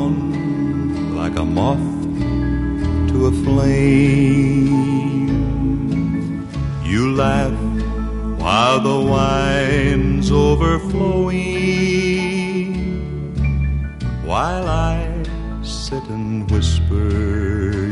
down like a moth to a flame. You laugh while the wine's overflowing, while I sit and whisper